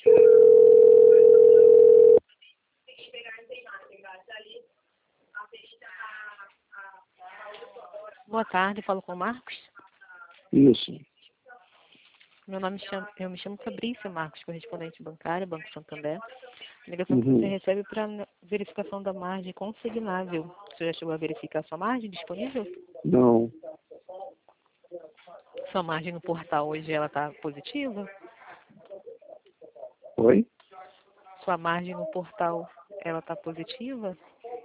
Boa tarde, falo com o Marcos. Isso. Eu me chamo Fabrícia Marcos, correspondente bancário, Banco Santander. A ligação que você recebe para verificação da margem consignável. Você já chegou a verificar a sua margem disponível? Não. Sua margem no portal hoje ela está positiva? Oi? Sua margem no portal ela está positiva?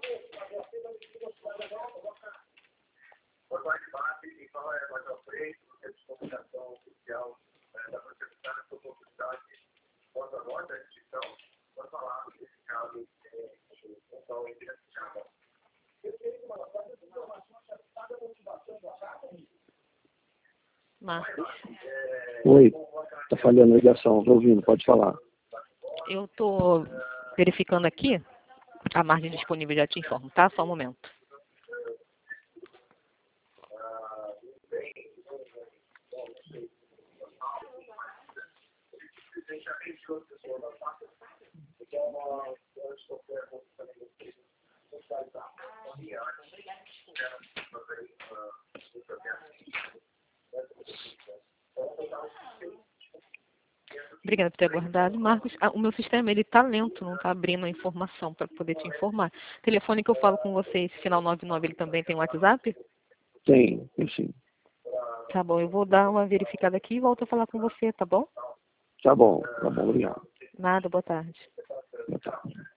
Marcos? Oi. Tá falhando a ligação. Tô ouvindo, pode falar. Eu estou verificando aqui. A margem disponível já te informo, tá? Só um momento. Obrigada por ter aguardado. Marcos, o meu sistema ele está lento, não está abrindo a informação para poder te informar. O telefone que eu falo com você, esse final 99, ele também tem WhatsApp? Tem sim. Tá bom, eu vou dar uma verificada aqui e volto a falar com você, tá bom? Tá bom, obrigado. Nada, boa tarde. Boa tarde.